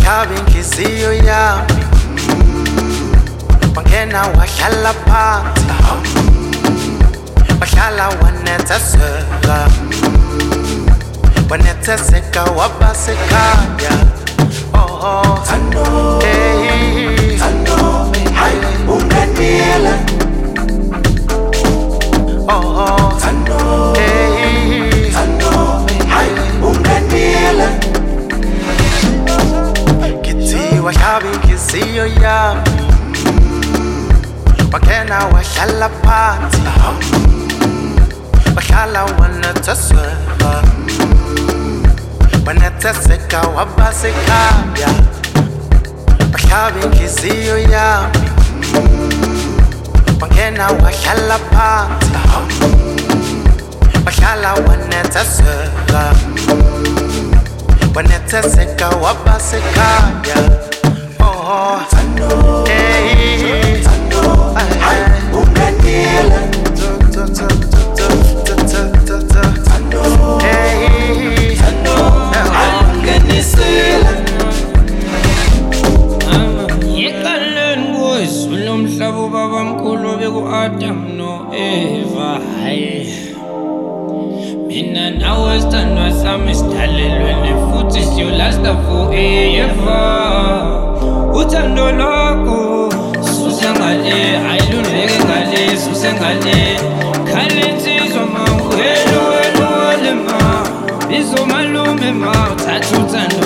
wahlaba inhliziyo yami wangena wahlala phansi wahlala wanetheseka wanetheseka wabasekhaya oh Thando hey Thando hayi unganile oh Thando hey Thando hayi unganile kithi wahlaba inhliziyo yami wangena wahlala phansi wahlala wanetheseka wanetheseka wabasekhaya wahlaba inhliziyo yami wangena wahlala phansi wahlala wanetheseka wanetheseka wabasekhaya oh Thando hey Thando hayi unganile Thando hey Thando hayi unganisile Yekaleni kwezulu umhlaba ubaba mkhulu beku-Adam no-Eva hayi mina nawe sithandwa sami sidalelwene futhi siyolasta forever uthando lwakho suse ngale ayilundleke ngale suse ngale khale insizwa ma wena wena wale ma bizo malume ma uthatha uthando